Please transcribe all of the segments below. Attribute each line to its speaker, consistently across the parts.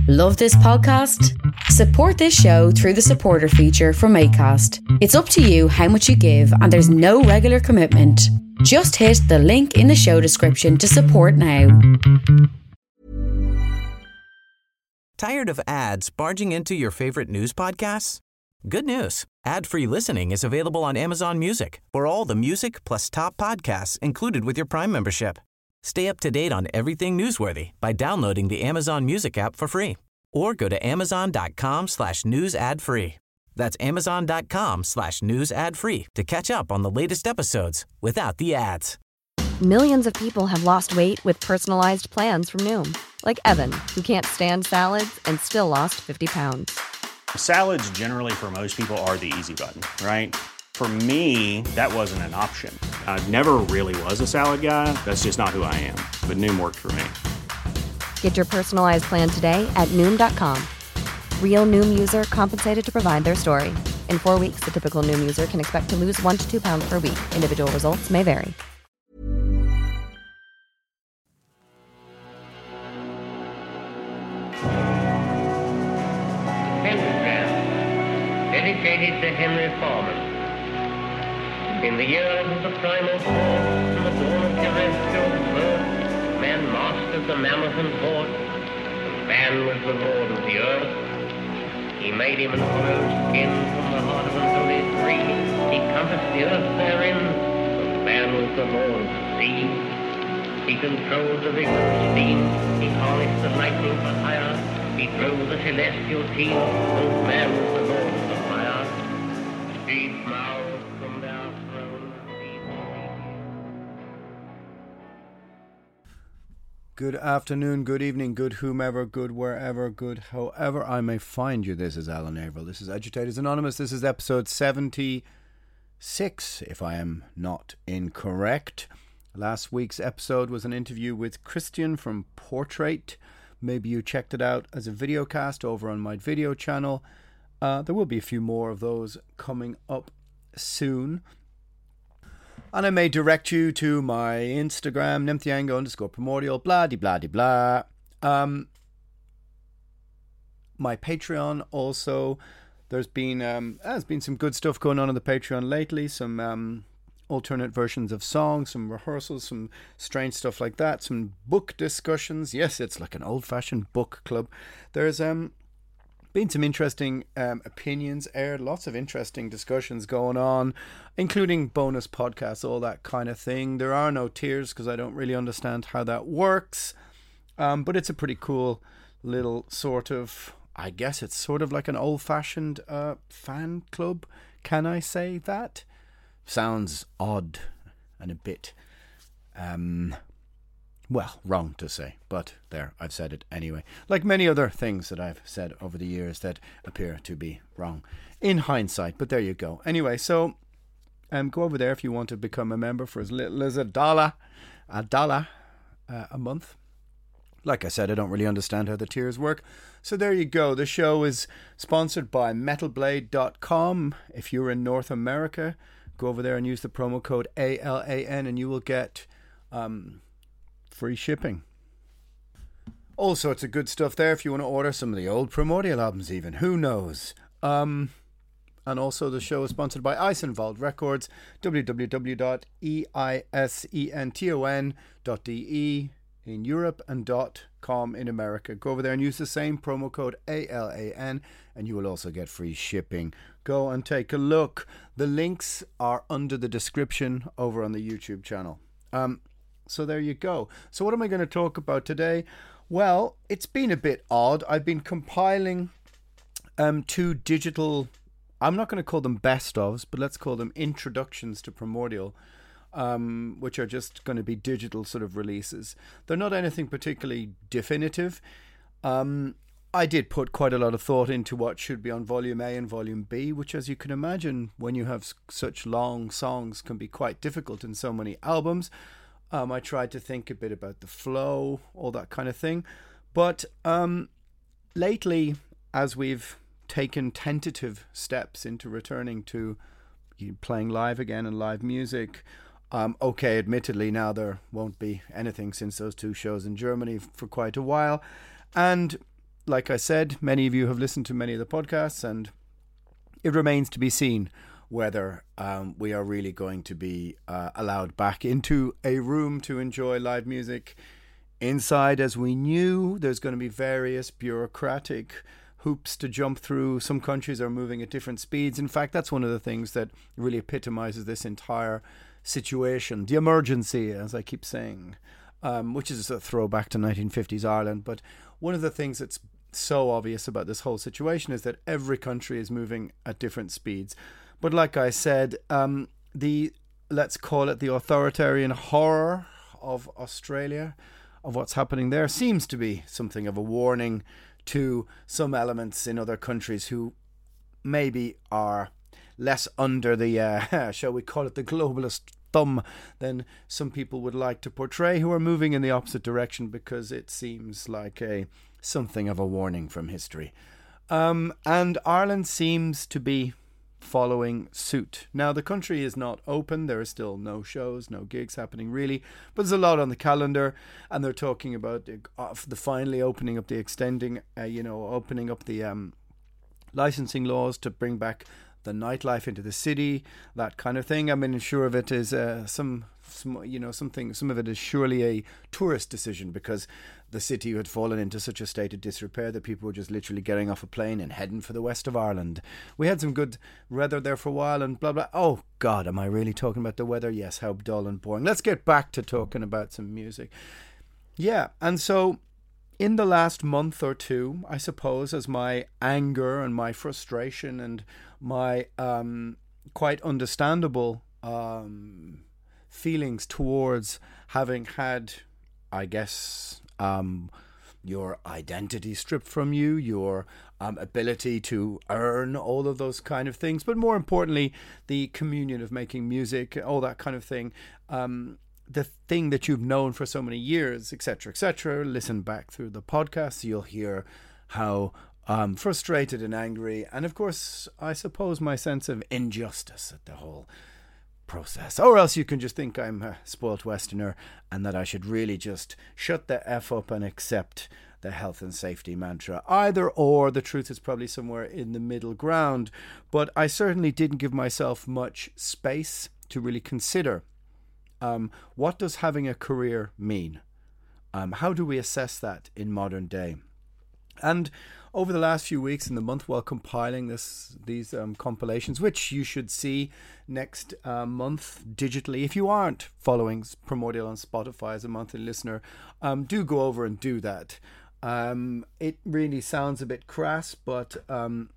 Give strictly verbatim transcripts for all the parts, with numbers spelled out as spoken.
Speaker 1: Love this podcast? Support this show through the supporter feature from Acast. It's up to you how much you give and there's no regular commitment. Just hit the link in the show description to support now.
Speaker 2: Tired of ads barging into your favorite news podcasts? Good news. Ad-free listening is available on Amazon Music for all the music plus top podcasts included with your Prime membership. Stay up to date on everything newsworthy by downloading the Amazon Music app for free or go to amazon.com slash news ad free. That's amazon.com slash news ad free to catch up on the latest episodes without the ads.
Speaker 3: Millions of people have lost weight with personalized plans from Noom. Like Evan, who can't stand salads and still lost fifty pounds.
Speaker 4: Salads generally for most people are the easy button, right? For me, that wasn't an option. I never really was a salad guy. That's just not who I am. But Noom worked for me.
Speaker 3: Get your personalized plan today at Noom dot com. Real Noom user compensated to provide their story. In four weeks, the typical Noom user can expect to lose one to two pounds per week. Individual results may vary.
Speaker 5: Pentagram, dedicated to Henry Foreman. In the years of the primal force and the dawn of terrestrial birth, man mastered the mammoth and horse, and man was the lord of the earth. He made him an hollow skin from the heart of an holy tree. He compassed the earth therein, and man was the lord of the sea. He controlled the vigor of steam, he harnessed the lightning for hire, he drove the celestial team, and man was the lord of the fire. Deep mouths from their throne, deep
Speaker 6: Good afternoon, good evening, good whomever, good wherever, good however I may find you. This is Alan Averill. This is Agitators Anonymous. This is episode seventy-six, if I am not incorrect. Last week's episode was an interview with Christian from Portrait. Maybe you checked it out as a video cast over on my video channel. Uh, there will be a few more of those coming up soon. And I may direct you to my Instagram, nymphiango underscore primordial, blah de blah de blah. Um, my Patreon also. There's been um, there's been some good stuff going on on the Patreon lately. Some um, alternate versions of songs, some rehearsals, some strange stuff like that. Some book discussions. Yes, it's like an old-fashioned book club. There's um. been some interesting um, opinions aired, lots of interesting discussions going on, including bonus podcasts, all that kind of thing. There are no tiers because I don't really understand how that works, um, but it's a pretty cool little sort of, I guess it's sort of like an old-fashioned uh, fan club. Can I say that? Sounds odd and a bit um well, wrong to say, but there, I've said it anyway. Like many other things that I've said over the years that appear to be wrong in hindsight, but there you go. Anyway, so um, go over there if you want to become a member for as little as a dollar, a dollar uh, a month. Like I said, I don't really understand how the tiers work. So there you go. The show is sponsored by metal blade dot com. If you're in North America, go over there and use the promo code A L A N and you will get um, free shipping. All sorts of good stuff there if you want to order some of the old Primordial albums even. Who knows? Um, and also the show is sponsored by Eisenwald Records, w w w dot eisenton dot d e in Europe and .com in America. Go over there and use the same promo code A L A N and you will also get free shipping. Go and take a look. The links are under the description over on the YouTube channel. Um, so there you go. So what am I going to talk about today? Well, it's been a bit odd. I've been compiling um, two digital, I'm not going to call them best-ofs, but let's call them introductions to Primordial, um, which are just going to be digital sort of releases. They're not anything particularly definitive. Um, I did put quite a lot of thought into what should be on Volume A and Volume B, which, as you can imagine, when you have such long songs, can be quite difficult in so many albums. Um, I tried to think a bit about the flow, all that kind of thing. But um, lately, as we've taken tentative steps into returning to playing live again and live music, um, okay, admittedly, now there won't be anything since those two shows in Germany for quite a while. And like I said, many of you have listened to many of the podcasts, and it remains to be seen whether um, we are really going to be uh, allowed back into a room to enjoy live music inside as we knew. There's going to be various bureaucratic hoops to jump through. Some countries are moving at different speeds. In fact, that's one of the things that really epitomizes this entire situation. The emergency, as I keep saying, um, which is a throwback to nineteen fifties Ireland. But one of the things that's so obvious about this whole situation is that every country is moving at different speeds. But like I said, um, the, let's call it the authoritarian horror of Australia, of what's happening there, seems to be something of a warning to some elements in other countries who maybe are less under the, uh, shall we call it, the globalist thumb than some people would like to portray, who are moving in the opposite direction, because it seems like a something of a warning from history. Um, and Ireland seems to be following suit. Now, the country is not open. There are still no shows, no gigs happening really, but there's a lot on the calendar, and they're talking about the, uh, the finally opening up the extending, uh, you know, opening up the um, licensing laws to bring back the nightlife into the city, that kind of thing. I mean, sure of it is uh, some, some, you know, something. Some of it is surely a tourist decision, because the city had fallen into such a state of disrepair that people were just literally getting off a plane and heading for the west of Ireland. We had some good weather there for a while and blah, blah. Oh, God, am I really talking about the weather? Yes, how dull and boring. Let's get back to talking about some music. Yeah, and so in the last month or two, I suppose, as my anger and my frustration and my um, quite understandable um, feelings towards having had, I guess, Um, your identity stripped from you, your um, ability to earn, all of those kind of things, but more importantly, the communion of making music, all that kind of thing, um, the thing that you've known for so many years, et cetera, et cetera. Listen back through the podcast, you'll hear how um, frustrated and angry, and of course, I suppose my sense of injustice at the whole process. Or else you can just think I'm a spoilt Westerner and that I should really just shut the F up and accept the health and safety mantra. Either or, the truth is probably somewhere in the middle ground. But I certainly didn't give myself much space to really consider um, what does having a career mean? Um, how do we assess that in modern day? And over the last few weeks in the month while compiling this these um, compilations, which you should see next uh, month digitally, if you aren't following Primordial on Spotify as a monthly listener, um, do go over and do that. Um, it really sounds a bit crass, but um,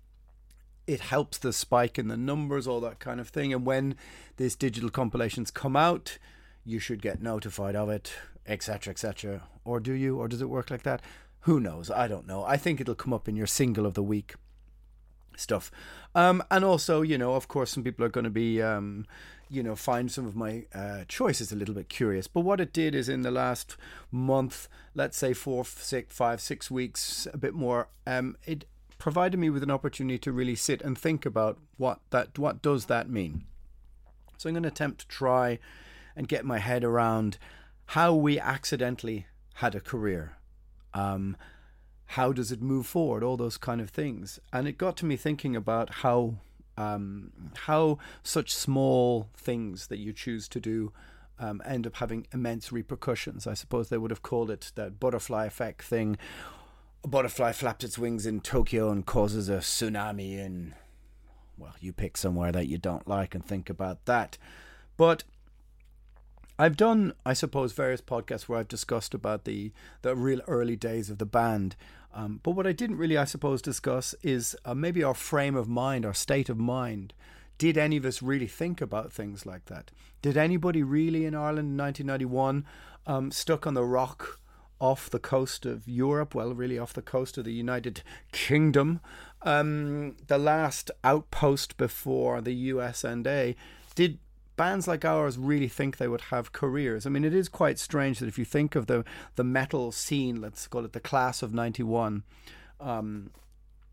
Speaker 6: it helps the spike in the numbers, all that kind of thing. And when these digital compilations come out, you should get notified of it, et cetera, et cetera. Or do you? Or does it work like that? Who knows? I don't know. I think it'll come up in your single of the week stuff. Um, and also, you know, of course, some people are going to be, um, you know, find some of my uh, choices a little bit curious. But what it did is in the last month, let's say four, six, five, six weeks, a bit more, um, it provided me with an opportunity to really sit and think about what that, what does that mean? So I'm going to attempt to try and get my head around how we accidentally had a career. Um, how does it move forward? All those kind of things. And it got to me thinking about how um, how such small things that you choose to do um, end up having immense repercussions. I suppose they would have called it that butterfly effect thing. A butterfly flaps its wings in Tokyo and causes a tsunami in, well, you pick somewhere that you don't like and think about that. But I've done, I suppose, various podcasts where I've discussed about the, the real early days of the band. Um, but what I didn't really, I suppose, discuss is uh, maybe our frame of mind, our state of mind. Did any of us really think about things like that? Did anybody really in Ireland in nineteen ninety-one um, stuck on the rock off the coast of Europe, well, really off the coast of the United Kingdom, um, the last outpost before the U S A, did bands like ours really think they would have careers? I mean, it is quite strange that if you think of the the metal scene, let's call it the class of ninety-one, um,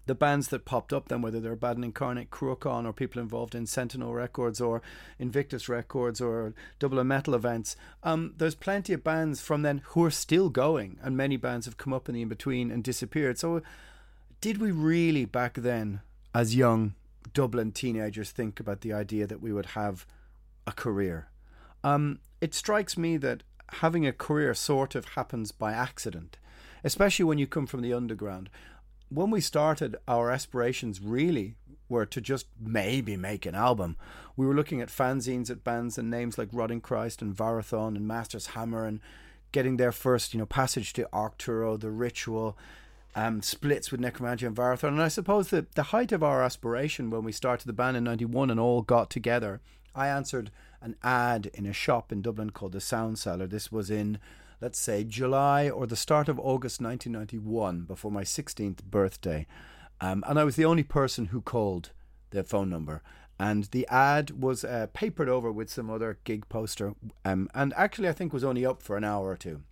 Speaker 6: the bands that popped up then, whether they're Baden Incarnate, Cruachan, or people involved in Sentinel Records or Invictus Records or Dublin Metal events, um, there's plenty of bands from then who are still going, and many bands have come up in the in-between and disappeared. So did we really back then, as young Dublin teenagers, think about the idea that we would have a career? Um, it strikes me that having a career sort of happens by accident, especially when you come from the underground. When we started, our aspirations really were to just maybe make an album. We were looking at fanzines at bands and names like Rotting Christ and Varathon and Master's Hammer, and getting their first, you know, passage to Arcturo, The Ritual, um, splits with Necromantia and Varathon. And I suppose that the height of our aspiration when we started the band in ninety-one and all got together, I answered an ad in a shop in Dublin called the Sound Cellar. This was in, let's say, July or the start of August nineteen ninety-one, before my sixteenth birthday. Um, and I was the only person who called the phone number. And the ad was uh, papered over with some other gig poster. Um, and actually, I think was only up for an hour or two.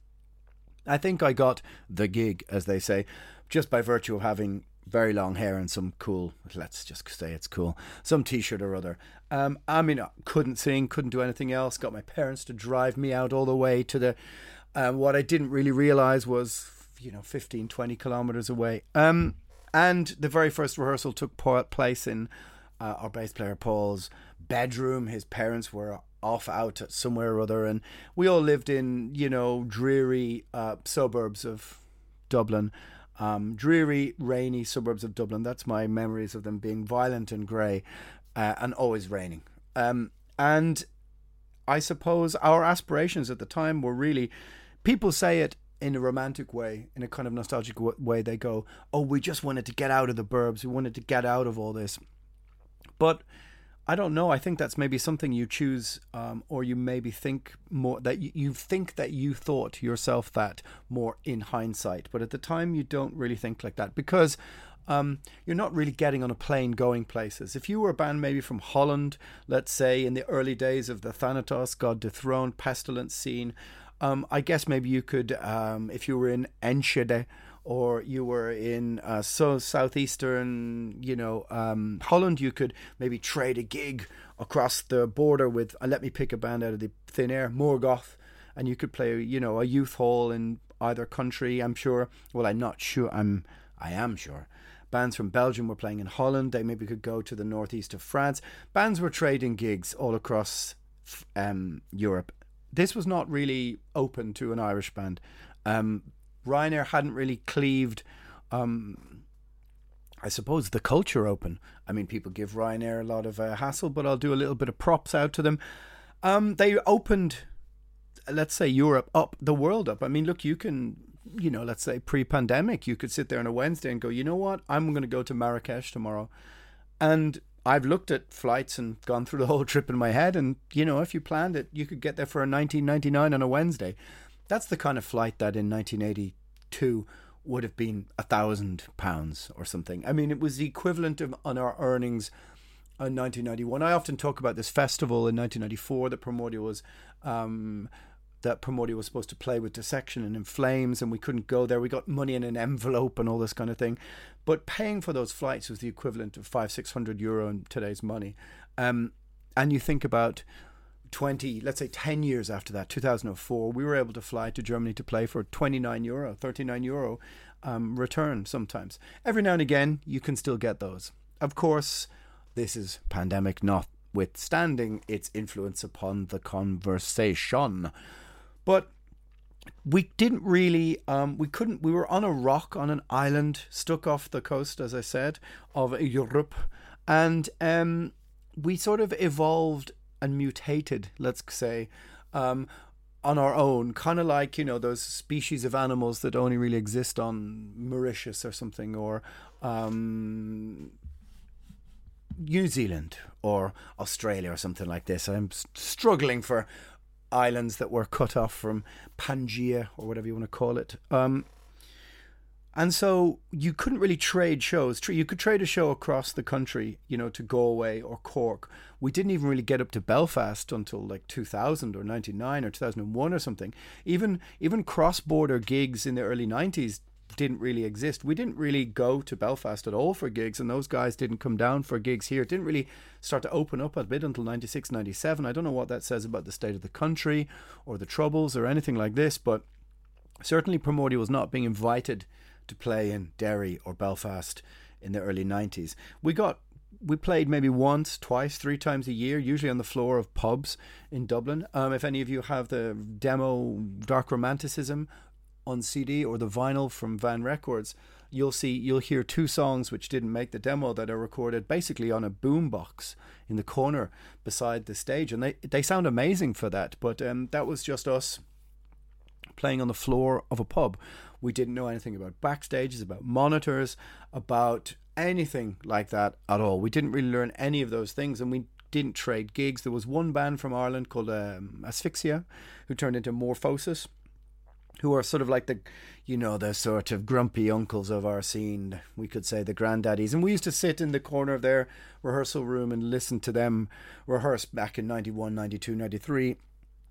Speaker 6: I think I got the gig, as they say, just by virtue of having very long hair and some cool, let's just say it's cool, some t-shirt or other. Um, I mean, I couldn't sing, couldn't do anything else. Got my parents to drive me out all the way to the, uh, what I didn't really realise was, you know, fifteen, twenty kilometres away. Um, and the very first rehearsal took place in uh, our bass player Paul's bedroom. His parents were off out somewhere or other, and we all lived in, you know, dreary uh, suburbs of Dublin. Um, dreary, rainy suburbs of Dublin. That's my memories of them being violent and grey uh, and always raining. Um, and I suppose our aspirations at the time were really, people say it in a romantic way, in a kind of nostalgic w- way. They go, oh, we just wanted to get out of the burbs. We wanted to get out of all this. But I don't know. I think that's maybe something you choose, um, or you maybe think more that you, you think that you thought yourself that more in hindsight. But at the time, you don't really think like that, because um, you're not really getting on a plane going places. If you were a band maybe from Holland, let's say in the early days of the Thanatos, God Dethroned, Pestilence scene, um, I guess maybe you could, um, if you were in Enschede, or you were in uh, so southeastern, you know, um, Holland, you could maybe trade a gig across the border with, uh, let me pick a band out of the thin air, Morgoth, and you could play, you know, a youth hall in either country, I'm sure. Well, I'm not sure, I'm, I am sure. Bands from Belgium were playing in Holland. They maybe could go to the northeast of France. Bands were trading gigs all across um, Europe. This was not really open to an Irish band. Um, Ryanair hadn't really cleaved, um, I suppose, the culture open. I mean, people give Ryanair a lot of uh, hassle, but I'll do a little bit of props out to them. Um, they opened, let's say, Europe up, the world up. I mean, look, you can, you know, let's say pre-pandemic, you could sit there on a Wednesday and go, you know what, I'm going to go to Marrakesh tomorrow. And I've looked at flights and gone through the whole trip in my head. And, you know, if you planned it, you could get there for a nineteen ninety-nine on a Wednesday. That's the kind of flight that in nineteen eighty-two would have been a thousand pounds or something. I mean, it was the equivalent of on our earnings in nineteen ninety-one. I often talk about this festival in nineteen ninety-four that Primordial was um, that Primordial was supposed to play with Dissection and In Flames, and we couldn't go there. We got money in an envelope and all this kind of thing. But paying for those flights was the equivalent of five, six hundred euro in today's money. Um, and you think about twenty, let's say ten years after that, two thousand four, we were able to fly to Germany to play for twenty-nine euro, thirty-nine euro um, return sometimes. Every now and again, you can still get those. Of course, this is pandemic notwithstanding its influence upon the conversation. But we didn't really, um, we couldn't, we were on a rock, on an island, stuck off the coast, as I said, of Europe. And um, we sort of evolved and mutated, let's say, um, on our own, kind of like, you know, those species of animals that only really exist on Mauritius or something, or um, New Zealand or Australia or something like this. I'm struggling for islands that were cut off from Pangaea or whatever you want to call it. Um, And so you couldn't really trade shows. You could trade a show across the country, you know, to Galway or Cork. We didn't even really get up to Belfast until like two thousand or ninety-nine or two thousand one or something. Even even cross-border gigs in the early nineties didn't really exist. We didn't really go to Belfast at all for gigs, and those guys didn't come down for gigs here. It didn't really start to open up a bit until ninety-six, ninety-seven. I don't know what that says about the state of the country or the Troubles or anything like this, but certainly Primordial was not being invited to play in Derry or Belfast in the early nineties. We got we played maybe once, twice, three times a year, usually on the floor of pubs in Dublin. Um, if any of you have the demo Dark Romanticism on C D or the vinyl from Van Records, you'll see you'll hear two songs which didn't make the demo that are recorded basically on a boombox in the corner beside the stage, and they they sound amazing for that. But um, that was just us playing on the floor of a pub. We didn't know anything about backstages, about monitors, about anything like that at all. We didn't really learn any of those things, and we didn't trade gigs. There was one band from Ireland called um, Asphyxia, who turned into Morphosis, who are sort of like the, you know, the sort of grumpy uncles of our scene. We could say the granddaddies. And we used to sit in the corner of their rehearsal room and listen to them rehearse back in ninety-one, ninety-two, ninety-three.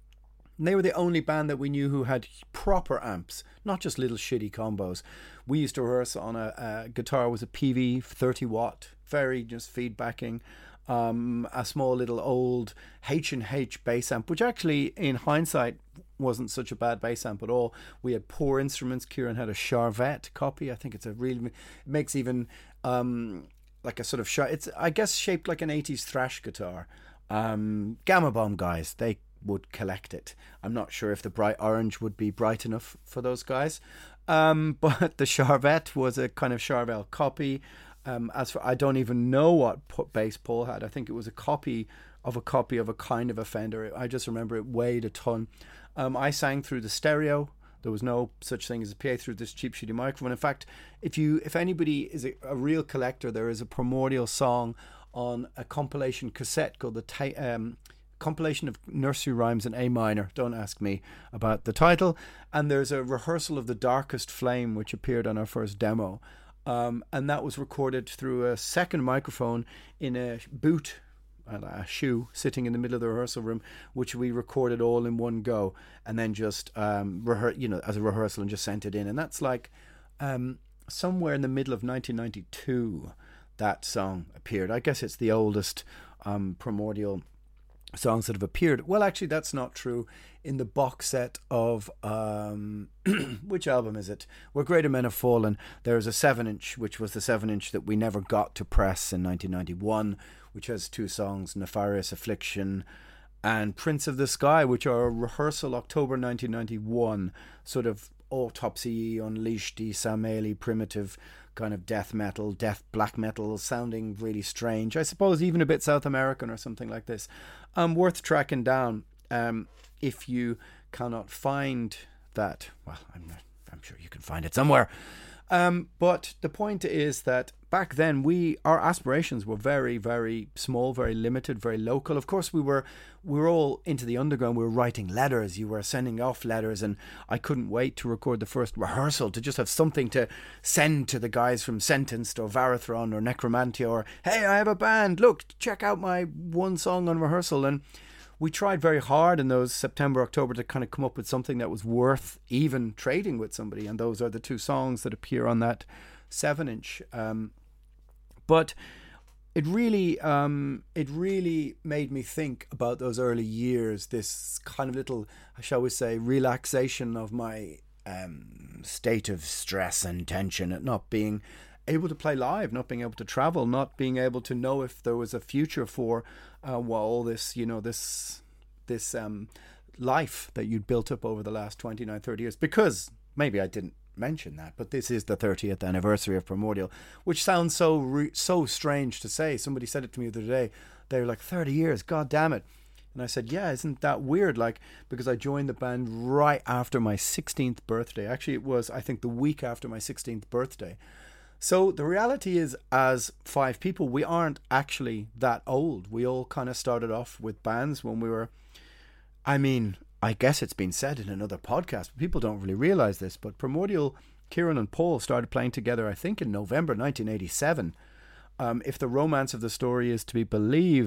Speaker 6: And they were the only band that we knew who had proper amps, not just little shitty combos. We used to rehearse on a, a guitar was a P V thirty watt, very just feedbacking. Um, a small little old H and H bass amp, which actually in hindsight wasn't such a bad bass amp at all. We had poor instruments. Kieran had a Charvette copy. I think it's a really, it makes even um, like a sort of, it's I guess shaped like an eighties thrash guitar. Um, Gamma Bomb guys, they would collect it. I'm not sure if the bright orange would be bright enough for those guys. Um, but the Charvette was a kind of Charvel copy. Um, as for, I don't even know what bass Paul had. I think it was a copy of a copy of a kind of a Fender. I just remember it weighed a ton. Um, I sang through the stereo. There was no such thing as a P A through this cheap shitty microphone. In fact, if you if anybody is a, a real collector, there is a Primordial song on a compilation cassette called the ta- um, compilation of nursery rhymes in A minor. Don't ask me about the title. And there's a rehearsal of The Darkest Flame, which appeared on our first demo. Um, and that was recorded through a second microphone in a boot, a shoe, sitting in the middle of the rehearsal room, which we recorded all in one go, and then just um, rehe- you know, as a rehearsal, and just sent it in. And that's like um, somewhere in the middle of nineteen ninety-two that song appeared. I guess it's the oldest um, Primordial songs that have appeared. Well, actually, that's not true. In the box set of um, which album is it? Where Greater Men Have Fallen, there's a seven inch, which was the seven inch that we never got to press in nineteen ninety-one, which has two songs, Nefarious Affliction and Prince of the Sky, which are a rehearsal October nineteen ninety-one, sort of autopsy, unleashed, Sameli, primitive kind of death metal, death black metal, sounding really strange. I suppose even a bit South American or something like this. Um, worth tracking down. Um, if you cannot find that, well, I'm not, I'm sure you can find it somewhere. Um, but the point is that back then we our aspirations were very, very small, very limited, very local. Of course, we were we were all into the underground. We were writing letters. You were sending off letters, and I couldn't wait to record the first rehearsal to just have something to send to the guys from Sentenced or Varathron or Necromantia, or hey, I have a band. Look, check out my one song on rehearsal. And we tried very hard in those September, October to kind of come up with something that was worth even trading with somebody. And those are the two songs that appear on that seven inch. Um, but it really, um, it really made me think about those early years, this kind of little, shall we say, relaxation of my um, state of stress and tension at not being able to play live, not being able to travel, not being able to know if there was a future for uh, well, all this, you know, this this um, life that you'd built up over the last twenty-nine, thirty years. Because maybe I didn't mention that, but this is the thirtieth anniversary of Primordial, which sounds so re- so strange to say. Somebody said it to me the other day. They were like, thirty years, god damn it. And I said, yeah, isn't that weird? Like, because I joined the band right after my sixteenth birthday. Actually, it was, I think, the week after my sixteenth birthday. So the reality is, as five people, we aren't actually that old. We all kind of started off with bands when we were, I mean, I guess it's been said in another podcast, but people don't really realize this, but Primordial, Kieran and Paul started playing together, I think, in November nineteen eighty-seven. Um, if the romance of the story is to be believed,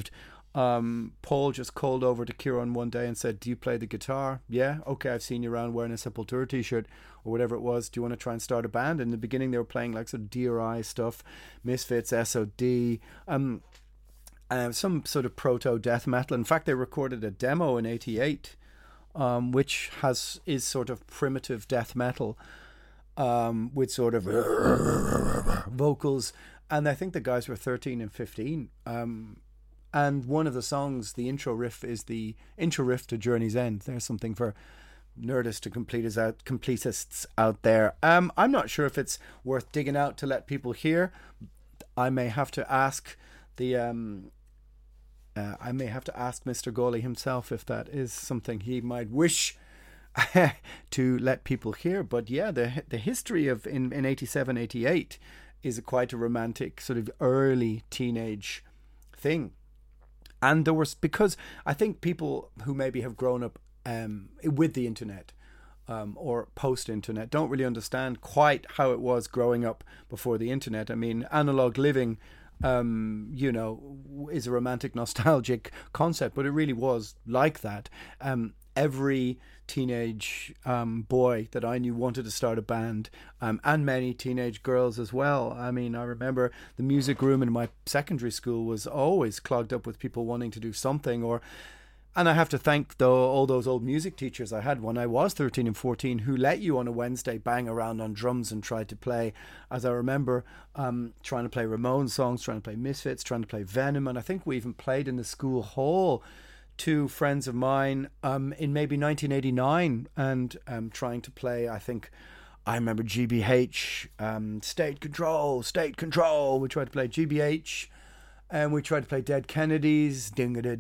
Speaker 6: Um, Paul just called over to Kieran one day and said, do you play the guitar? Yeah, okay, I've seen you around wearing a Sepultura t-shirt or whatever it was. Do you want to try and start a band? In the beginning they were playing like sort of D R I stuff, Misfits, S O D, um, uh, some sort of proto death metal. In fact, they recorded a demo in eighty-eight, um, which has is sort of primitive death metal, um, with sort of vocals. And I think the guys were thirteen and fifteen. Um, And one of the songs, the intro riff, is the intro riff to Journey's End. There's something for nerdists to completists out, completists out there. Um, I'm not sure if it's worth digging out to let people hear. I may have to ask the um, uh, I may have to ask Mister Gawley himself if that is something he might wish to let people hear. But yeah, the the history of in in eighty-seven, eighty-eight is a quite a romantic sort of early teenage thing. And there was, because I think people who maybe have grown up um, with the internet um, or post-internet don't really understand quite how it was growing up before the internet. I mean, analog living, um, you know, is a romantic, nostalgic concept, but it really was like that. Um, every teenage um, boy that I knew wanted to start a band, um, and many teenage girls as well. I mean, I remember the music room in my secondary school was always clogged up with people wanting to do something. Or, and I have to thank though all those old music teachers I had when I was thirteen and fourteen who let you on a Wednesday bang around on drums and try to play. As I remember, um, trying to play Ramones songs, trying to play Misfits, trying to play Venom, and I think we even played in the school hall. Two friends of mine um, in maybe nineteen eighty-nine, and um, trying to play, I think, I remember G B H, um, State Control, State Control. We tried to play G B H, and we tried to play Dead Kennedys,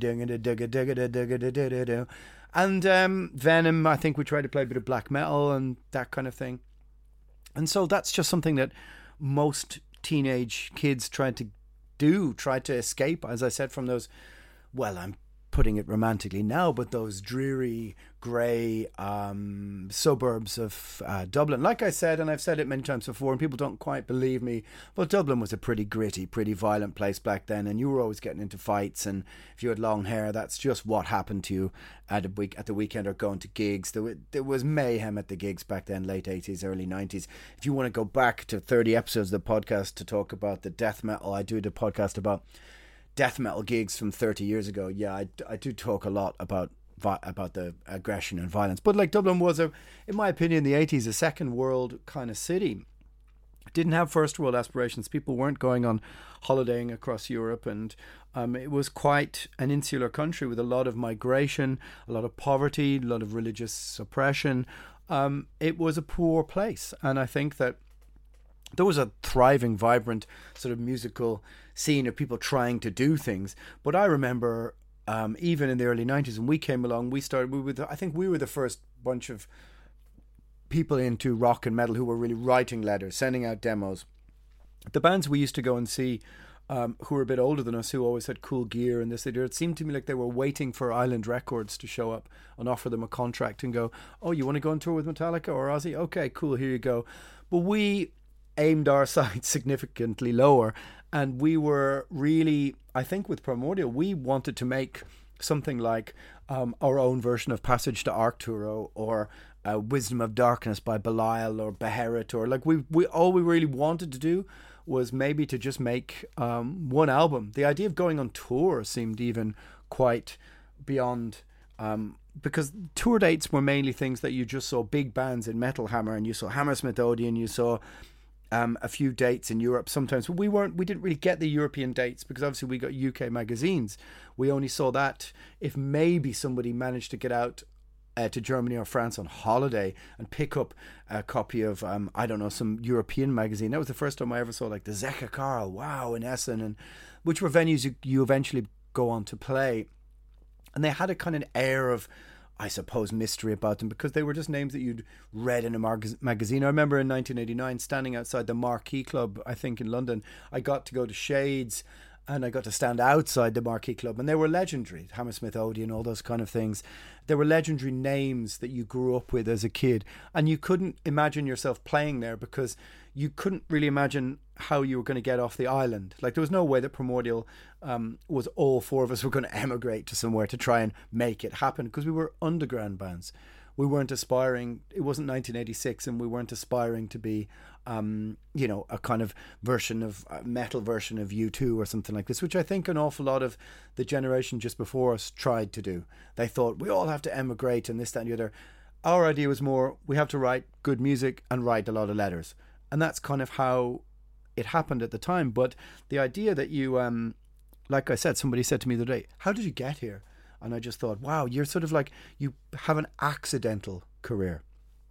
Speaker 6: and um, Venom. I think we tried to play a bit of black metal and that kind of thing. And so that's just something that most teenage kids tried to do, tried to escape, as I said, from those, well, I'm putting it romantically now, but those dreary, grey um, suburbs of uh, Dublin. Like I said, and I've said it many times before, and people don't quite believe me, but Dublin was a pretty gritty, pretty violent place back then, and you were always getting into fights, and if you had long hair, that's just what happened to you at, a week, at the weekend or going to gigs. There, there was mayhem at the gigs back then, late eighties, early nineties. If you want to go back to thirty episodes of the podcast to talk about the death metal, I do the podcast about death metal gigs from thirty years ago. Yeah, I, I do talk a lot about about the aggression and violence. But like Dublin was, a, in my opinion, in the eighties, a second world kind of city. It didn't have first world aspirations. People weren't going on holidaying across Europe, and um, it was quite an insular country with a lot of migration, a lot of poverty, a lot of religious oppression. Um, it was a poor place, and I think that there was a thriving, vibrant sort of musical scene of people trying to do things. But I remember um, even in the early nineties when we came along, we started, we were the, I think we were the first bunch of people into rock and metal who were really writing letters, sending out demos. The bands we used to go and see um, who were a bit older than us, who always had cool gear and this, they did, it seemed to me like they were waiting for Island Records to show up and offer them a contract and go, oh, you want to go on tour with Metallica or Ozzy? Okay, cool, here you go. But we aimed our sights significantly lower, and we were really, I think with Primordial, we wanted to make something like um, our own version of Passage to Arcturo or uh, Wisdom of Darkness by Belial or Beherit, or like we, we all we really wanted to do was maybe to just make um, one album. The idea of going on tour seemed even quite beyond, um, because tour dates were mainly things that you just saw big bands in Metal Hammer, and you saw Hammersmith Odeon, you saw Um, a few dates in Europe sometimes. We weren't, we didn't really get the European dates because obviously we got U K magazines. We only saw that if maybe somebody managed to get out uh, to Germany or France on holiday and pick up a copy of, um, I don't know, some European magazine. That was the first time I ever saw like the Zecher Karl, wow, in Essen, and which were venues you, you eventually go on to play. And they had a kind of air of, I suppose, mystery about them because they were just names that you'd read in a mag- magazine. I remember in nineteen eighty-nine standing outside the Marquee Club, I think in London. I got to go to Shades and I got to stand outside the Marquee Club, and they were legendary. Hammersmith Odeon, all those kind of things. They were legendary names that you grew up with as a kid, and you couldn't imagine yourself playing there because you couldn't really imagine how you were going to get off the island. Like, there was no way that Primordial um, was all four of us were going to emigrate to somewhere to try and make it happen, because we were underground bands. We weren't aspiring, it wasn't nineteen eighty-six, and we weren't aspiring to be, um, you know, a kind of version of, a metal version of U two or something like this, which I think an awful lot of the generation just before us tried to do. They thought, we all have to emigrate and this, that, and the other. Our idea was more, we have to write good music and write a lot of letters. And that's kind of how it happened at the time. But the idea that you, um, like I said, somebody said to me the other day, how did you get here? And I just thought, wow, you're sort of like, you have an accidental career.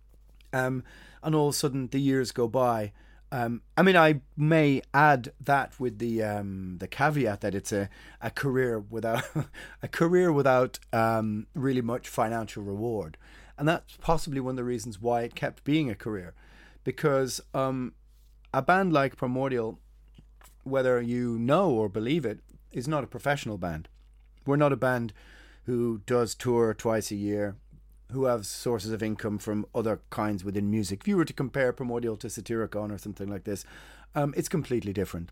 Speaker 6: Um, and all of a sudden the years go by. Um, I mean, I may add that with the um, the caveat that it's a, a career without a career without um, really much financial reward. And that's possibly one of the reasons why it kept being a career. Because um, a band like Primordial, whether you know or believe it, is not a professional band. We're not a band who does tour twice a year, who have sources of income from other kinds within music. If you were to compare Primordial to Satyricon or something like this, um, it's completely different.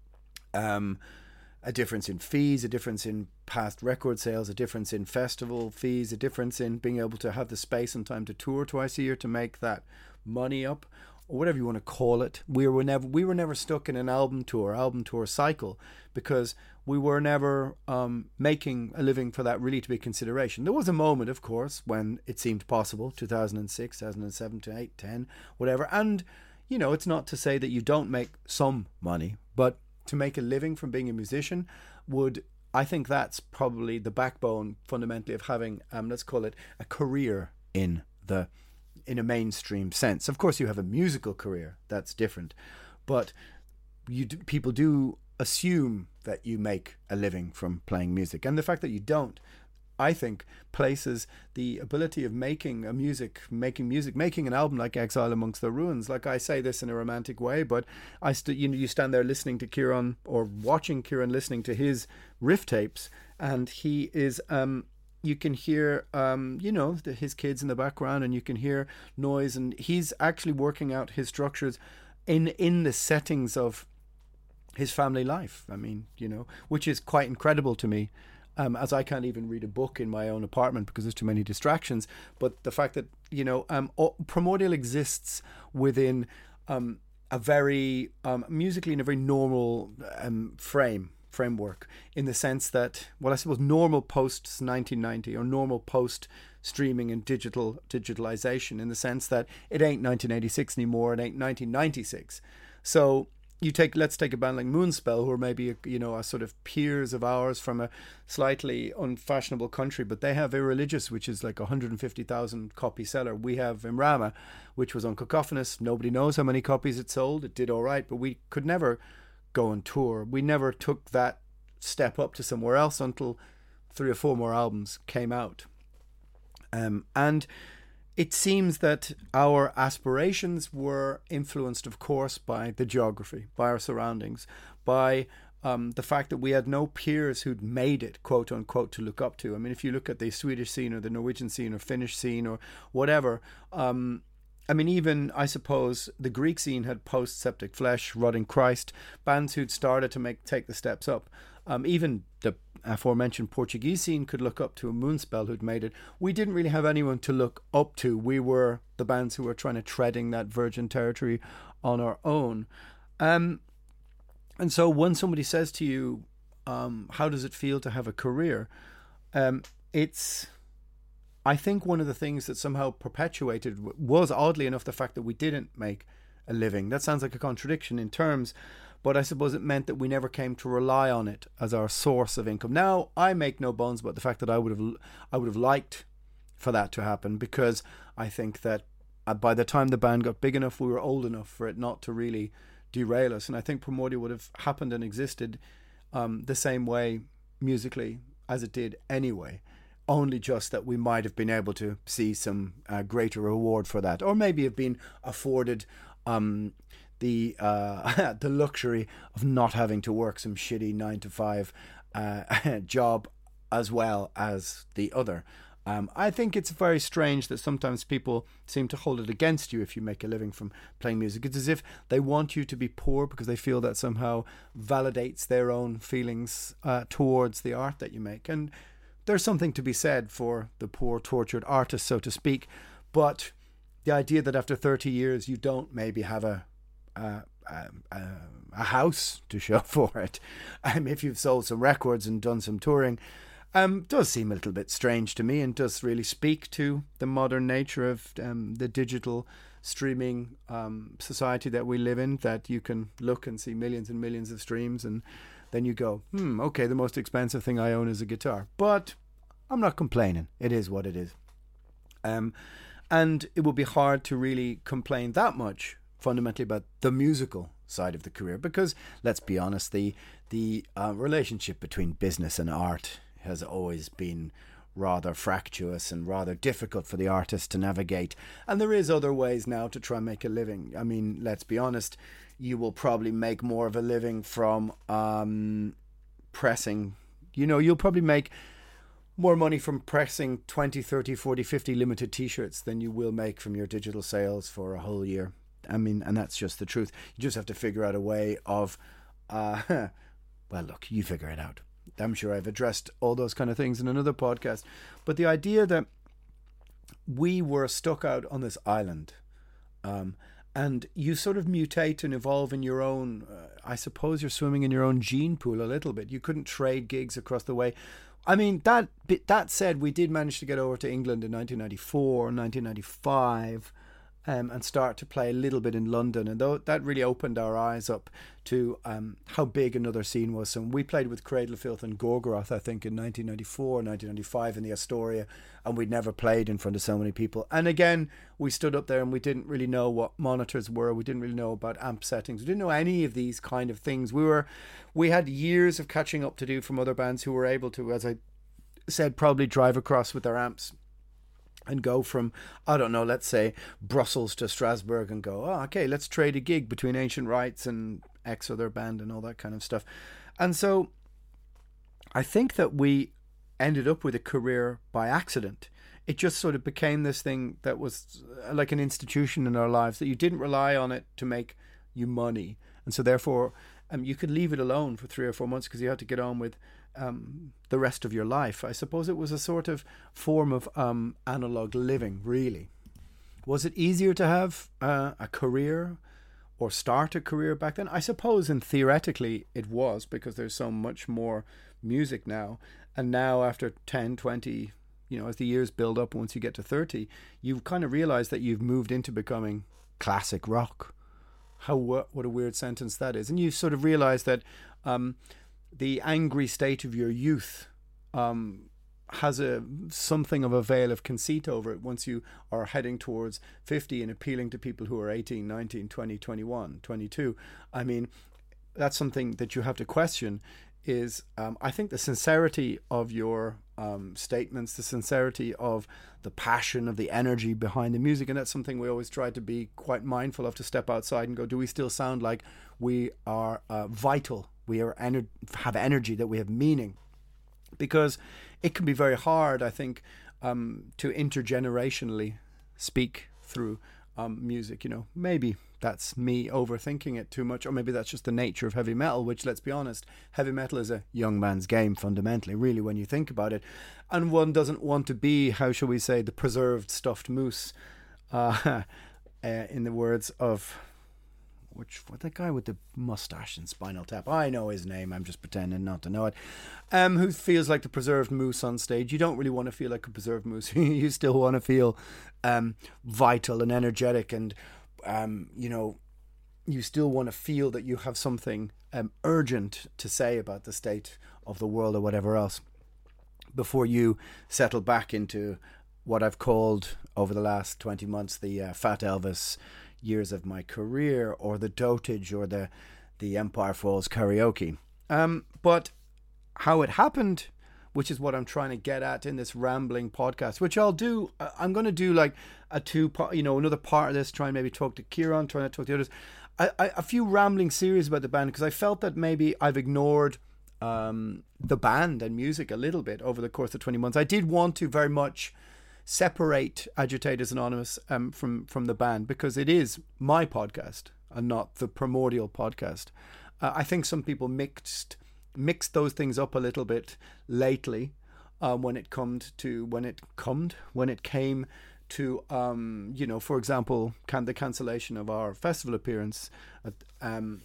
Speaker 6: Um, a difference in fees, a difference in past record sales, a difference in festival fees, a difference in being able to have the space and time to tour twice a year to make that money up, or whatever you want to call it. We were never we were never stuck in an album tour, album tour cycle, because we were never um, making a living for that really to be consideration. There was a moment, of course, when it seemed possible, two thousand six, two thousand seven, two thousand eight, ten, whatever. And, you know, it's not to say that you don't make some money, but to make a living from being a musician would, I think that's probably the backbone fundamentally of having, um, let's call it a career in the in a mainstream sense. Of course, you have a musical career, that's different, but you do, people do assume that you make a living from playing music, and the fact that you don't, I think, places the ability of making a music, making music, making an album like Exile Amongst the Ruins. Like, I say this in a romantic way, but I st- you know, you stand there listening to Kieran, or watching Kieran listening to his riff tapes, and he is, um, you can hear, um, you know, the, his kids in the background, and you can hear noise, and he's actually working out his structures in in the settings of his family life. I mean, you know, which is quite incredible to me. Um, as I can't even read a book in my own apartment because there's too many distractions. But the fact that, you know, um, Primordial exists within um, a very, um, musically in a very normal um, frame, framework, in the sense that, well, I suppose normal post nineteen ninety, or normal post streaming and digital digitalization, in the sense that it ain't nineteen eighty-six anymore, it ain't nineteen ninety-six. So you take, let's take a band like Moonspell, who are maybe, you know, a sort of peers of ours from a slightly unfashionable country, but they have Irreligious, which is like a one hundred fifty thousand copy seller. We have Imrama, which was on Cacophonous. Nobody knows how many copies it sold. It did all right, but we could never go on tour. We never took that step up to somewhere else until three or four more albums came out. Um, and it seems that our aspirations were influenced, of course, by the geography, by our surroundings, by um, the fact that we had no peers who'd made it, quote unquote, to look up to. I mean, if you look at the Swedish scene or the Norwegian scene or Finnish scene or whatever, um, I mean, even, I suppose, the Greek scene had post-Septic Flesh, Rotting Christ, bands who'd started to make take the steps up. Um, even the aforementioned Portuguese scene could look up to a Moonspell who'd made it. We didn't really have anyone to look up to. We were the bands who were trying to treading that virgin territory on our own. Um, and so when somebody says to you, um, how does it feel to have a career? Um, it's, I think one of the things that somehow perpetuated was, oddly enough, the fact that we didn't make a living. That sounds like a contradiction in terms, but I suppose it meant that we never came to rely on it as our source of income. Now, I make no bones about the fact that I would have I would have liked for that to happen, because I think that by the time the band got big enough, we were old enough for it not to really derail us. And I think Primordial would have happened and existed um, the same way musically as it did anyway. Only just that we might have been able to see some uh, greater reward for that, or maybe have been afforded um, the uh, the luxury of not having to work some shitty nine to five uh, job as well as the other. Um, I think it's very strange that sometimes people seem to hold it against you if you make a living from playing music. It's as if they want you to be poor because they feel that somehow validates their own feelings uh, towards the art that you make. And there's something to be said for the poor, tortured artist, so to speak. But the idea that after thirty years you don't maybe have a a, a, a house to show for it, um, if you've sold some records and done some touring, um, does seem a little bit strange to me, and does really speak to the modern nature of um, the digital streaming um, society that we live in, that you can look and see millions and millions of streams and then you go, hmm, okay, the most expensive thing I own is a guitar. But I'm not complaining. It is what it is. Um, and it would be hard to really complain that much fundamentally about the musical side of the career, because let's be honest, the the uh, relationship between business and art has always been rather fractious and rather difficult for the artist to navigate. And there is other ways now to try and make a living. I mean, let's be honest, you will probably make more of a living from um, pressing, you know, you'll probably make more money from pressing twenty, thirty, forty, fifty limited t-shirts than you will make from your digital sales for a whole year. I mean, and that's just the truth. You just have to figure out a way of, uh, well, look, you figure it out. I'm sure I've addressed all those kind of things in another podcast. But the idea that we were stuck out on this island, um, and you sort of mutate and evolve in your own, uh, I suppose you're swimming in your own gene pool a little bit. You couldn't trade gigs across the way. I mean, that that said, we did manage to get over to England in nineteen ninety-four, nineteen ninety-five, um, and start to play a little bit in London. And though that really opened our eyes up to um, how big another scene was. And we played with Cradle of Filth and Gorgoroth, I think, in nineteen ninety-four, nineteen ninety-five in the Astoria. And we'd never played in front of so many people. And again, we stood up there and we didn't really know what monitors were. We didn't really know about amp settings. We didn't know any of these kind of things. We were, we had years of catching up to do from other bands who were able to, as I said, probably drive across with their amps and go from, I don't know, let's say Brussels to Strasbourg and go, oh, okay, let's trade a gig between Ancient Rites and X other band and all that kind of stuff. And so I think that we ended up with a career by accident. It just sort of became this thing that was like an institution in our lives, that you didn't rely on it to make you money. And so therefore um, you could leave it alone for three or four months because you had to get on with um, the rest of your life. I suppose it was a sort of form of um, analog living, really. Was it easier to have uh, a career or start a career back then? I suppose, and theoretically it was, because there's so much more music now. And now after ten, twenty, you know, as the years build up, once you get to thirty, you kind of realize that you've moved into becoming classic rock. How what, what a weird sentence that is. And you sort of realize that um, the angry state of your youth um, has a something of a veil of conceit over it once you are heading towards fifty and appealing to people who are eighteen, nineteen, twenty, twenty-one, twenty-two. I mean, that's something that you have to question. Is um, I think the sincerity of your um, statements, the sincerity of the passion, of the energy behind the music, and that's something we always try to be quite mindful of, to step outside and go, do we still sound like we are uh, vital, we are ener- have energy, that we have meaning? Because it can be very hard, I think, um, to intergenerationally speak through um, music. You know, maybe that's me overthinking it too much, or maybe that's just the nature of heavy metal, which, let's be honest, heavy metal is a young man's game fundamentally, really, when you think about it. And one doesn't want to be, how shall we say, the preserved stuffed moose, uh, uh, in the words of, which, what, that guy with the mustache and Spinal Tap, I know his name, I'm just pretending not to know it, um, who feels like the preserved moose on stage. You don't really want to feel like a preserved moose. You still want to feel um, vital and energetic, and Um, you know, you still want to feel that you have something um, urgent to say about the state of the world or whatever else, before you settle back into what I've called over the last twenty months the uh, Fat Elvis years of my career, or the dotage, or the the Empire Falls karaoke. Um, but how it happened, which is what I'm trying to get at in this rambling podcast, which I'll do. I'm going to do like a two part, you know, another part of this, try and maybe talk to Kieran, trying to talk to the others. I, I, a few rambling series about the band, because I felt that maybe I've ignored um, the band and music a little bit over the course of twenty months. I did want to very much separate Agitators Anonymous um, from, from the band, because it is my podcast and not the Primordial podcast. Uh, I think some people mixed mixed those things up a little bit lately um, when it come to when it comed when it came to um, you know, for example, can the cancellation of our festival appearance. Um,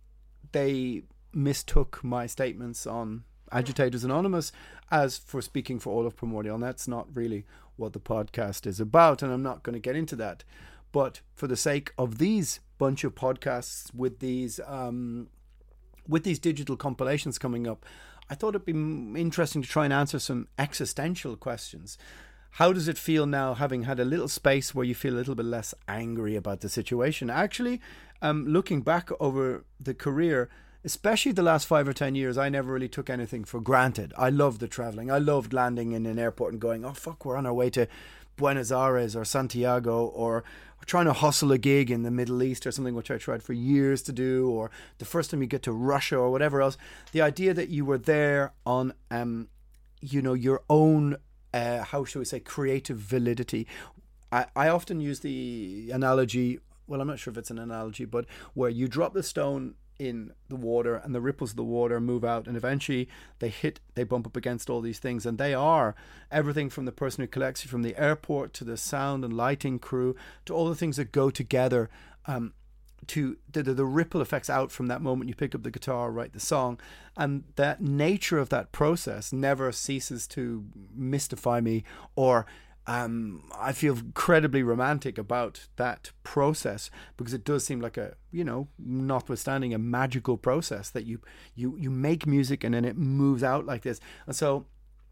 Speaker 6: they mistook my statements on Agitators Anonymous as for speaking for all of Primordial, and that's not really what the podcast is about, and I'm not going to get into that. But for the sake of these bunch of podcasts with these um, with these digital compilations coming up, I thought it'd be interesting to try and answer some existential questions. How does it feel now, having had a little space where you feel a little bit less angry about the situation? Actually, um, looking back over the career, especially the last five or ten years, I never really took anything for granted. I loved the traveling. I loved landing in an airport and going, oh, fuck, we're on our way to Buenos Aires or Santiago, or trying to hustle a gig in the Middle East or something, which I tried for years to do, or the first time you get to Russia or whatever else. The idea that you were there on, um, you know, your own, uh, how shall we say, creative validity. I, I often use the analogy, well, I'm not sure if it's an analogy, but where you drop the stone in the water and the ripples of the water move out, and eventually they hit, they bump up against all these things, and they are everything from the person who collects you from the airport to the sound and lighting crew to all the things that go together um, to the, the, the ripple effects out from that moment you pick up the guitar, write the song. And that nature of that process never ceases to mystify me, or Um, I feel incredibly romantic about that process, because it does seem like a, you know, notwithstanding a magical process that you, you, you make music and then it moves out like this. And so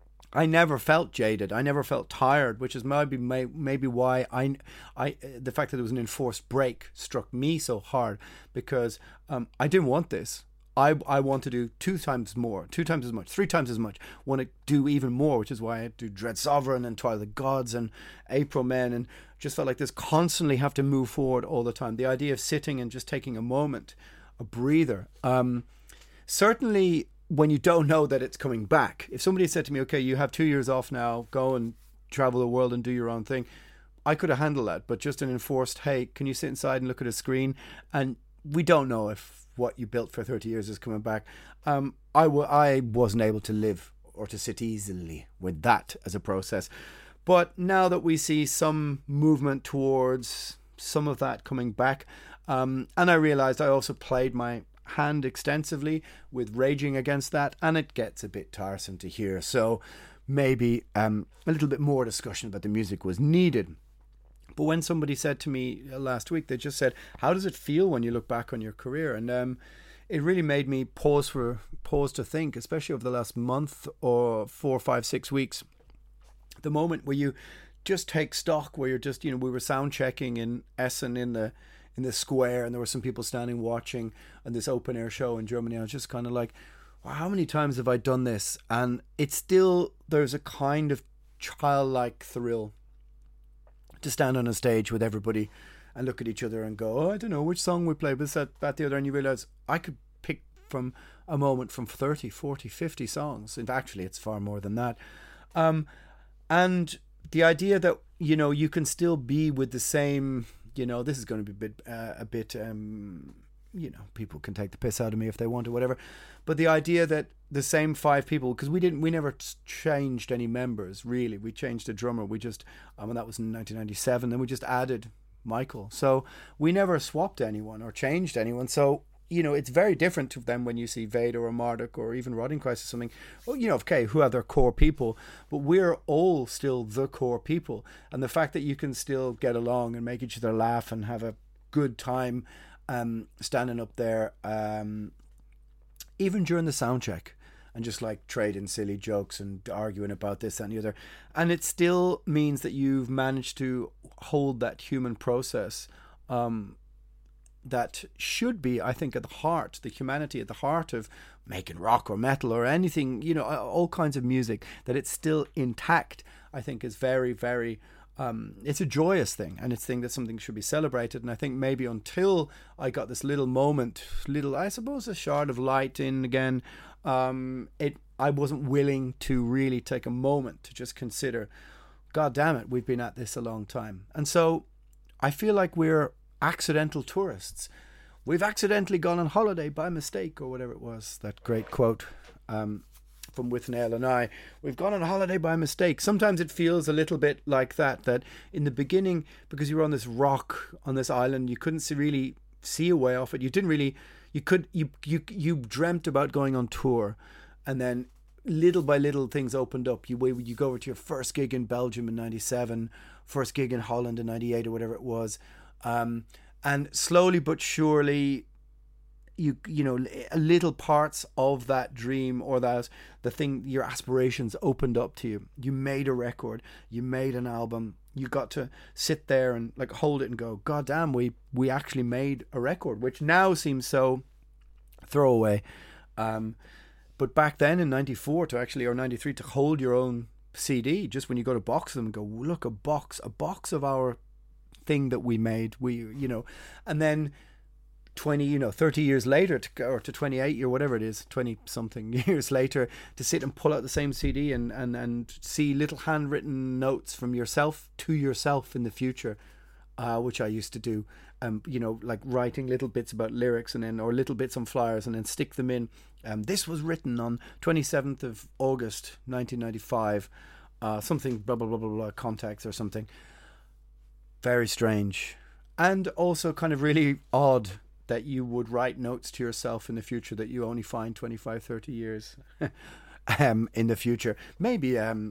Speaker 6: I never felt jaded. I never felt tired, which is maybe maybe why I, I the fact that it was an enforced break struck me so hard, because um, I didn't want this. I, I want to do two times more, two times as much, three times as much, want to do even more, which is why I do Dread Sovereign and Twilight of the Gods and April Men, and just felt like this constantly have to move forward all the time. The idea of sitting and just taking a moment, a breather. Um, certainly when you don't know that it's coming back. If somebody said to me, okay, you have two years off now, go and travel the world and do your own thing, I could have handled that. But just an enforced, hey, can you sit inside and look at a screen? And we don't know if what you built for thirty years is coming back. Um, I, w- I wasn't able to live or to sit easily with that as a process. But now that we see some movement towards some of that coming back, um, and I realized I also played my hand extensively with raging against that, and it gets a bit tiresome to hear. So maybe um, a little bit more discussion about the music was needed. But when somebody said to me last week, they just said, how does it feel when you look back on your career? And um, it really made me pause for pause to think, especially over the last month or four, five, six weeks. The moment where you just take stock, where you're just, you know, we were sound checking in Essen in the in the square, and there were some people standing watching on this open air show in Germany. I was just kind of like, wow, how many times have I done this? And it's still, there's a kind of childlike thrill to stand on a stage with everybody and look at each other and go, oh, I don't know which song we play, but that, that the other, and you realize I could pick from a moment from thirty, forty, fifty songs. And actually it's far more than that. Um, and the idea that, you know, you can still be with the same, you know, this is going to be a bit, uh, a bit, um, you know, people can take the piss out of me if they want or whatever. But the idea that the same five people, because we didn't, we never changed any members, really. We changed a drummer. We just, um, and that was in nineteen ninety-seven. Then we just added Michael. So we never swapped anyone or changed anyone. So, you know, it's very different to them when you see Vader or Marduk or even Rotting Christ or something. Well, you know, okay, who are their core people, but we're all still the core people. And the fact that you can still get along and make each other laugh and have a good time um, standing up there, um, even during the sound check, and just like trading silly jokes and arguing about this and the other. And it still means that you've managed to hold that human process um, that should be, I think, at the heart, the humanity at the heart of making rock or metal or anything, you know, all kinds of music, that it's still intact, I think is very, very Um, it's a joyous thing, and it's a thing that something should be celebrated. And I think maybe until I got this little moment, little, I suppose, a shard of light in again, um, it I wasn't willing to really take a moment to just consider, God damn it, we've been at this a long time. And so I feel like we're accidental tourists. We've accidentally gone on holiday by mistake, or whatever it was, that great quote um, from Withnail and I. We've gone on holiday by mistake. Sometimes it feels a little bit like that, that in the beginning, because you were on this rock, on this island, you couldn't see, really see a way off it. You didn't really, you could, you, you, you dreamt about going on tour, and then little by little things opened up. You you go over to your first gig in Belgium in ninety-seven, first gig in Holland in ninety-eight or whatever it was. Um, and slowly but surely, you you know, little parts of that dream or that the thing, your aspirations opened up to you. You made a record, you made an album, you got to sit there and like hold it and go, God damn, we we actually made a record, which now seems so throwaway. Um, but back then in ninety-four to actually, or ninety-three, to hold your own C D, just when you go to box them and go, look, a box, a box of our thing that we made, we, you know, and then twenty, you know, thirty years later, to, or to twenty-eight or whatever it is, twenty something years later, to sit and pull out the same C D and, and, and see little handwritten notes from yourself to yourself in the future, uh, which I used to do, um, you know, like writing little bits about lyrics and then, or little bits on flyers and then stick them in. Um, this was written on twenty-seventh of August, nineteen ninety-five, uh, something, blah, blah, blah, blah, blah, contacts or something. Very strange. And also kind of really odd that you would write notes to yourself in the future that you only find twenty-five, thirty years um, in the future. Maybe um,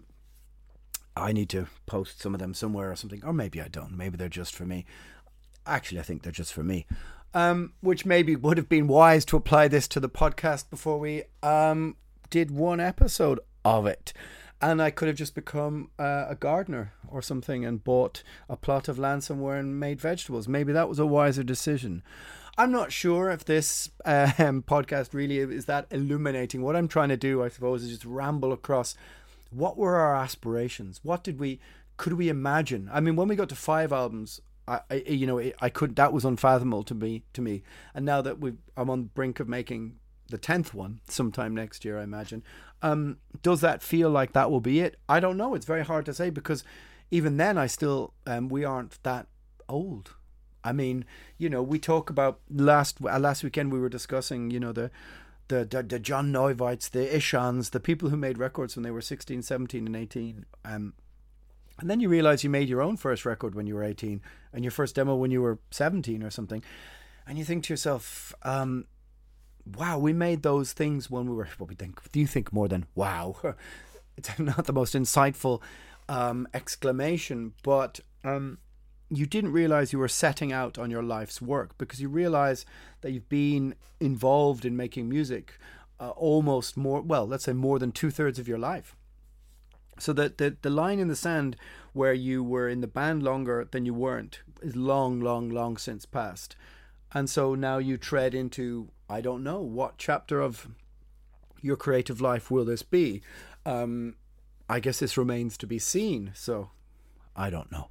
Speaker 6: I need to post some of them somewhere or something, or maybe I don't. Maybe they're just for me. Actually, I think they're just for me. Um, which maybe would have been wise to apply this to the podcast before we um, did one episode of it. And I could have just become uh, a gardener or something and bought a plot of land somewhere and made vegetables. Maybe that was a wiser decision. I'm not sure if this um, podcast really is that illuminating. What I'm trying to do, I suppose, is just ramble across what were our aspirations? What did we, could we imagine? I mean, when we got to five albums, I, I you know, I could, that was unfathomable to me, to me. And now that we've, I'm on the brink of making the tenth one sometime next year, I imagine. Um, does that feel like that will be it? I don't know. It's very hard to say, because even then I still, um, we aren't that old. I mean, you know, we talk about last, uh, last weekend we were discussing, you know, the, the, the, the John Neuwirths, the Ishans, the people who made records when they were sixteen, seventeen and eighteen. Um, and then you realize you made your own first record when you were eighteen and your first demo when you were seventeen or something. And you think to yourself, um, wow, we made those things when we were, what we think, do you think more than wow? It's not the most insightful um, exclamation, but um, you didn't realize you were setting out on your life's work, because you realize that you've been involved in making music uh, almost more, well, let's say more than two thirds of your life. So that the, the line in the sand where you were in the band longer than you weren't is long, long, long since past. And so now you tread into, I don't know, what chapter of your creative life will this be? Um, I guess this remains to be seen. So I don't know.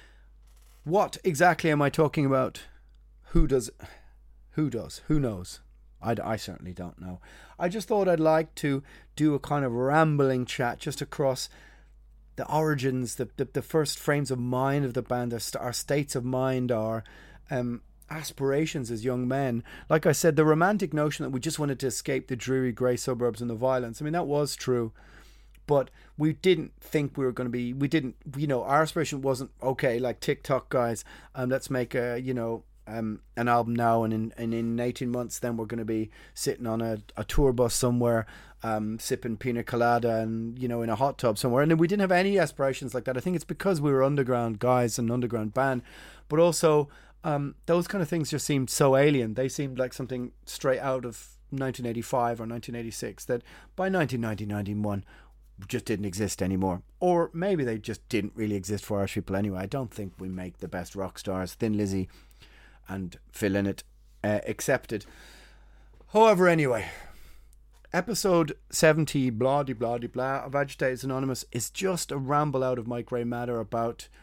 Speaker 6: What exactly am I talking about? Who does? Who does? Who knows? I, I certainly don't know. I just thought I'd like to do a kind of rambling chat just across the origins, the the, the first frames of mind of the band, our, our states of mind, our um, aspirations as young men. Like I said, the romantic notion that we just wanted to escape the dreary grey suburbs and the violence. I mean, that was true. But we didn't think we were going to be, we didn't, you know, our aspiration wasn't, okay, like TikTok guys, um, let's make a, you know, um, an album now, and in, and in eighteen months then we're going to be sitting on a, a tour bus somewhere, um, sipping pina colada and, you know, in a hot tub somewhere. And then we didn't have any aspirations like that. I think it's because we were underground guys and underground band, but also um, those kind of things just seemed so alien. They seemed like something straight out of nineteen eighty-five or nineteen eighty-six that by nineteen ninety, ninety-one just didn't exist anymore. Or maybe they just didn't really exist for Irish people anyway. I don't think we make the best rock stars, Thin Lizzy and Phil Lynott uh, accepted. However, anyway, episode seventy, blah de blah de blah of Agitators Anonymous is just a ramble out of my grey matter about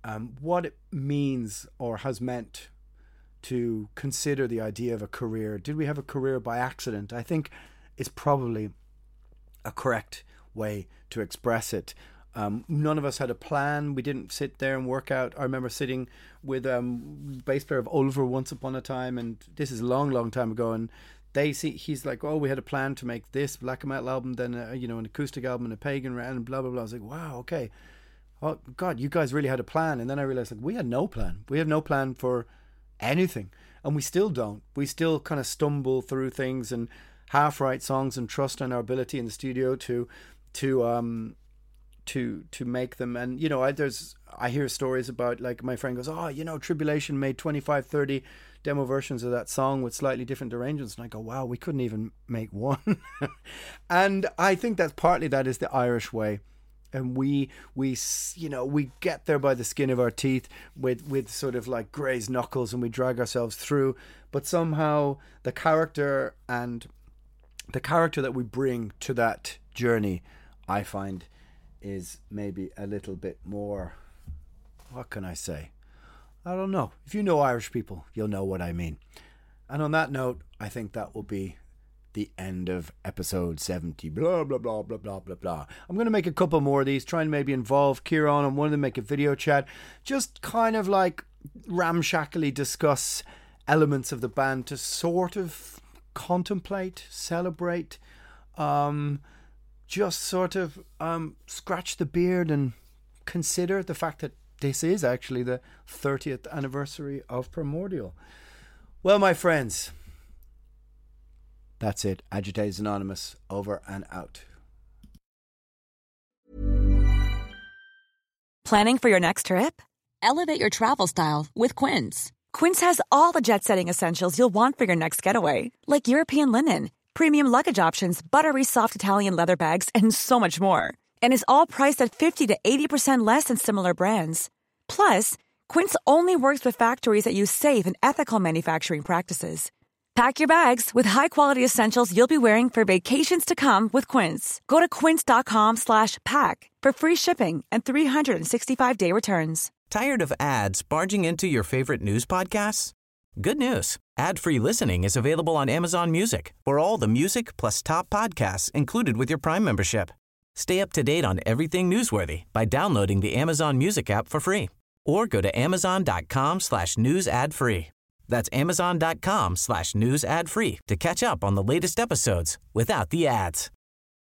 Speaker 6: um, what it means or has meant to consider the idea of a career. Did we have a career by accident? I think it's probably a correct way to express it. Um, none of us had a plan. We didn't sit there and work out. I remember sitting with um bass player of Ulver once upon a time, and this is a long, long time ago, and they see he's like, oh, we had a plan to make this black metal album, then a, you know an acoustic album and a pagan and blah blah blah. I was like, wow, okay. Oh God, you guys really had a plan. And then I realized, like, we had no plan. We have no plan for anything, and we still don't. We still kind of stumble through things and half write songs and trust in our ability in the studio to to um to to make them. And you know I there's I hear stories about, like, my friend goes, oh, you know Tribulation made twenty-five, thirty demo versions of that song with slightly different arrangements, and I go, wow, we couldn't even make one. And I think that's partly that is the Irish way. And we, we, you know, we get there by the skin of our teeth with, with sort of like grazed knuckles, and we drag ourselves through. But somehow the character and the character that we bring to that journey, I find, is maybe a little bit more, what can I say? I don't know. If you know Irish people, you'll know what I mean. And on that note, I think that will be the end of episode seventy. Blah, blah, blah, blah, blah, blah, blah. I'm going to make a couple more of these, try and maybe involve Kieran and one of them, make a video chat. Just kind of like ramshackly discuss elements of the band to sort of contemplate, celebrate, um, just sort of um, scratch the beard and consider the fact that this is actually the thirtieth anniversary of Primordial. Well, my friends, that's it. Agitators Anonymous, over and out.
Speaker 7: Planning for your next trip? Elevate your travel style with Quince. Quince has all the jet-setting essentials you'll want for your next getaway, like European linen, premium luggage options, buttery soft Italian leather bags, and so much more. And is all priced at fifty to eighty percent less than similar brands. Plus, Quince only works with factories that use safe and ethical manufacturing practices. Pack your bags with high-quality essentials you'll be wearing for vacations to come with Quince. Go to quince.com slash pack for free shipping and three sixty-five day returns.
Speaker 2: Tired of ads barging into your favorite news podcasts? Good news. Ad-free listening is available on Amazon Music for all the music plus top podcasts included with your Prime membership. Stay up to date on everything newsworthy by downloading the Amazon Music app for free or go to amazon.com slash news ad free. That's amazon.com slash news ad free to catch up on the latest episodes without the ads.